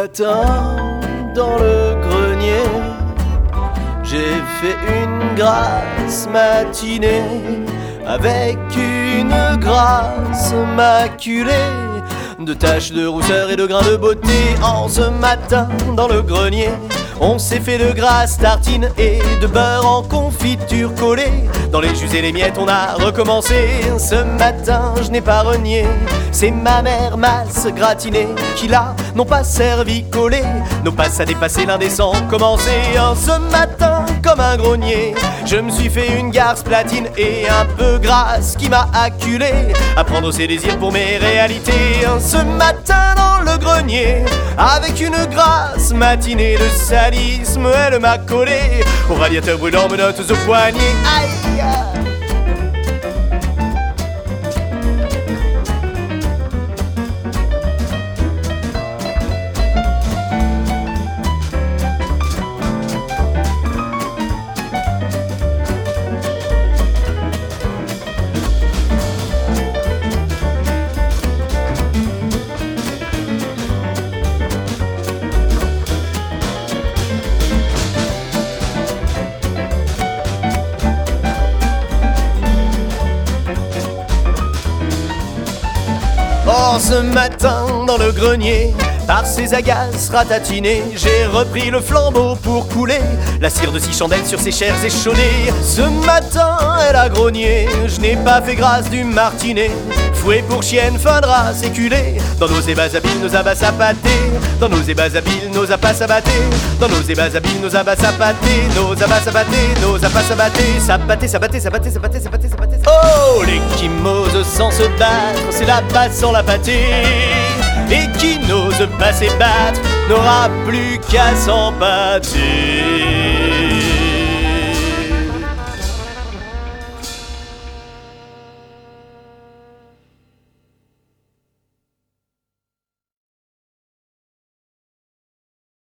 matin, dans le grenier, j'ai fait une grasse matinée avec une grasse maculée de taches de rousseur et de grains de beauté. En ce matin, dans le grenier, on s'est fait de grasses tartines et de beurre en confiture collée. Dans les jus et les miettes, on a recommencé. Ce matin, je n'ai pas renié. C'est ma mère masse gratinée qui là n'ont pas servi collé. Nos passes à dépasser l'indécent commencé. Ce matin, comme un grognier, je me suis fait une garce platine et un peu grasse qui m'a acculé à prendre ses désirs pour mes réalités. Ce matin dans le grenier, avec une grasse matinée de sadisme, elle m'a collé au radiateur brûlant, menottes au poignet. Aïe! Or ce matin dans le grenier, par ses agaces ratatinées, j'ai repris le flambeau pour couler la cire de 6 chandelles sur ses chairs échaudées. Ce matin elle a grogné, je n'ai pas fait grâce du martinet. Fouet pour chienne, fin de race éculée, dans nos ébats habiles, nos abats à pâté. Dans nos ébats habiles, nos abats à batté. Dans nos ébats habiles, nos abats à pâté. Nos abats à batté, nos abats à batté. Sabaté, sabaté, sabaté, sabaté, sabaté, sabaté. Oh, l'échymose sans se battre, c'est la basse sans la pâté. Et qui n'ose pas s'ébattre n'aura plus qu'à s'empâter.